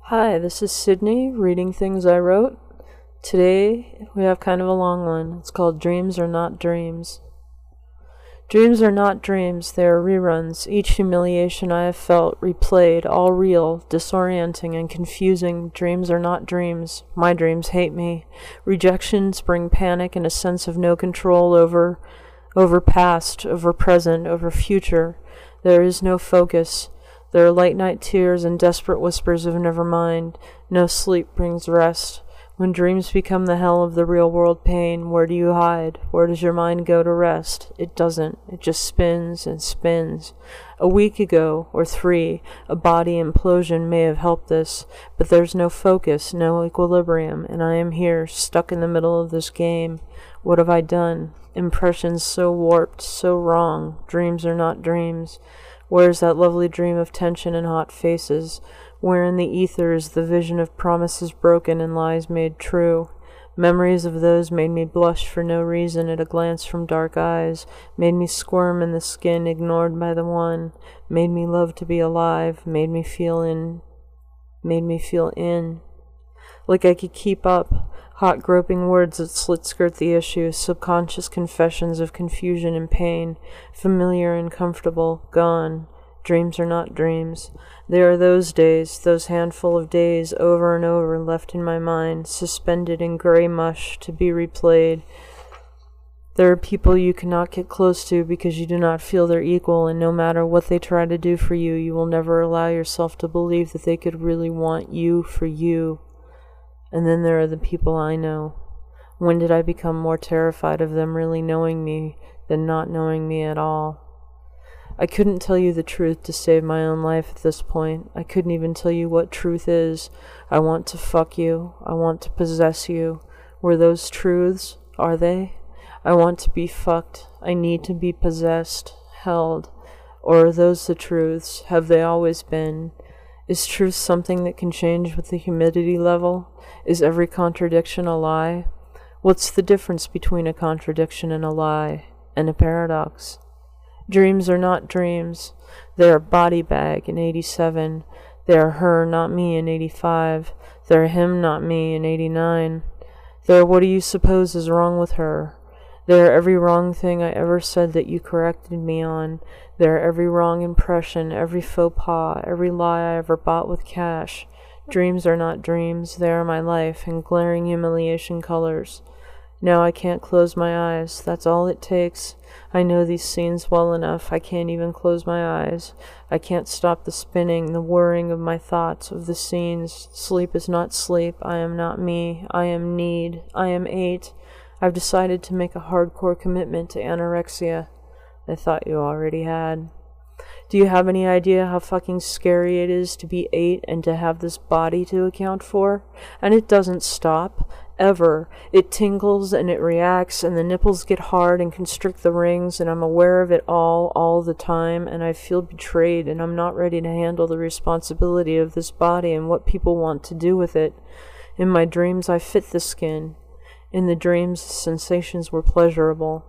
Hi, this is Sydney reading things I wrote. Today we have kind of a long one. It's called Dreams Are Not Dreams. Dreams are not dreams, they are reruns. Each humiliation I have felt, replayed, all real, disorienting and confusing. Dreams are not dreams. My dreams hate me. Rejections bring panic and a sense of no control over past, over present, over future. There is no focus. There are late night tears and desperate whispers of never mind. No sleep brings rest. When dreams become the hell of the real world pain, where do you hide? Where does your mind go to rest? It doesn't. It just spins and spins. A week ago, or 3, a body implosion may have helped this, but there's no focus, no equilibrium, and I am here, stuck in the middle of this game. What have I done? Impressions so warped, so wrong. Dreams are not dreams. Where's that lovely dream of tension and hot faces? Where in the ether is the vision of promises broken and lies made true? Memories of those made me blush for no reason at a glance from dark eyes, made me squirm in the skin ignored by the one, made me love to be alive, made me feel in. Like I could keep up. Hot groping words that slit-skirt the issue, subconscious confessions of confusion and pain, familiar and comfortable, gone. Dreams are not dreams. There are those days, those handful of days, over and over, left in my mind, suspended in gray mush, to be replayed. There are people you cannot get close to because you do not feel their equal, and no matter what they try to do for you, you will never allow yourself to believe that they could really want you for you. And then there are the people I know. When did I become more terrified of them really knowing me than not knowing me at all? I couldn't tell you the truth to save my own life at this point. I couldn't even tell you what truth is. I want to fuck you. I want to possess you. Were those truths? Are they? I want to be fucked. I need to be possessed, held. Or are those the truths? Have they always been? Is truth something that can change with the humidity level? Is every contradiction a lie? What's the difference between a contradiction and a lie, and a paradox? Dreams are not dreams. They are body bag in 87. They are her, not me, in 85. They are him, not me, in 89. They are what do you suppose is wrong with her? They are every wrong thing I ever said that you corrected me on. They are every wrong impression, every faux pas, every lie I ever bought with cash. Dreams are not dreams. They are my life in glaring humiliation colors. Now I can't close my eyes. That's all it takes. I know these scenes well enough. I can't even close my eyes. I can't stop the spinning, the whirring of my thoughts, of the scenes. Sleep is not sleep. I am not me. I am need. I am 8. I've decided to make a hardcore commitment to anorexia. I thought you already had. Do you have any idea how fucking scary it is to be 8 and to have this body to account for? And it doesn't stop. Ever. It tingles and it reacts and the nipples get hard and constrict the rings and I'm aware of it all the time and I feel betrayed and I'm not ready to handle the responsibility of this body and what people want to do with it. In my dreams I fit the skin. In the dreams the sensations were pleasurable.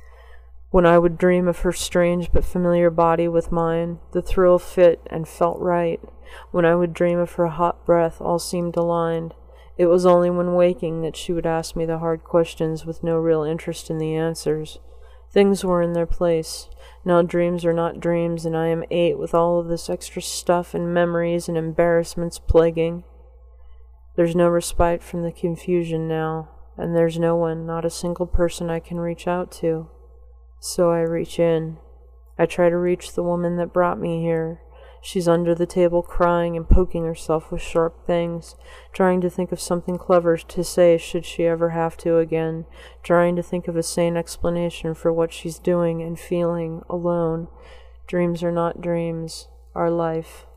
When I would dream of her strange but familiar body with mine, the thrill fit and felt right. When I would dream of her hot breath, all seemed aligned. It was only when waking that she would ask me the hard questions with no real interest in the answers. Things were in their place. Now dreams are not dreams, and I am 8 with all of this extra stuff and memories and embarrassments plaguing. There's no respite from the confusion now, and there's no one, not a single person I can reach out to. So I reach in. I try to reach the woman that brought me here. She's under the table crying and poking herself with sharp things, trying to think of something clever to say should she ever have to again, trying to think of a sane explanation for what she's doing and feeling alone. Dreams are not dreams. Our life.